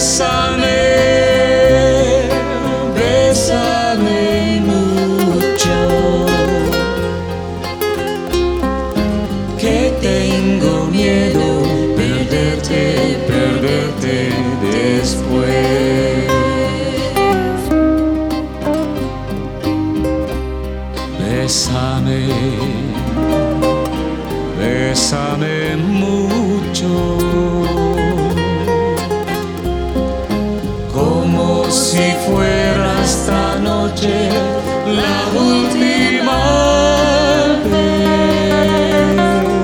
bésame mucho, que tengo miedo perderte después. Bésame, bésame mucho, como si fuera esta noche la última vez.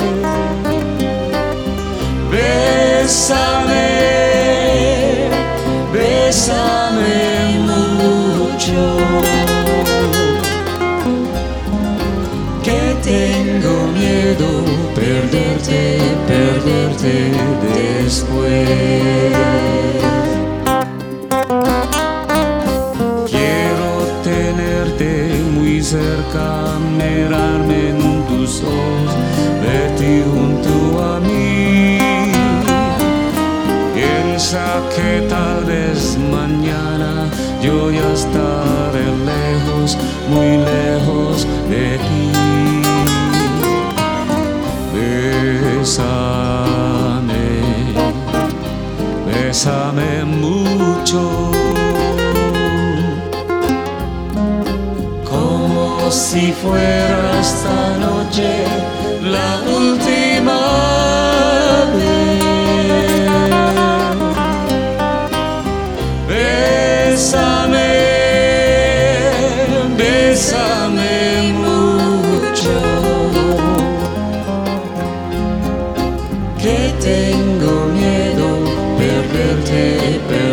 Bésame, bésame mucho, que tengo miedo perderte después. Quiero tenerte muy cerca, mirarme en tus ojos, verte junto a mí. Piensa que tal vez mañana yo ya estaré lejos, muy lejos de ti. Bésame, bésame mucho, como si fuera esta noche la última vez. Bésame, bésame mucho, que tengo miedo perderte.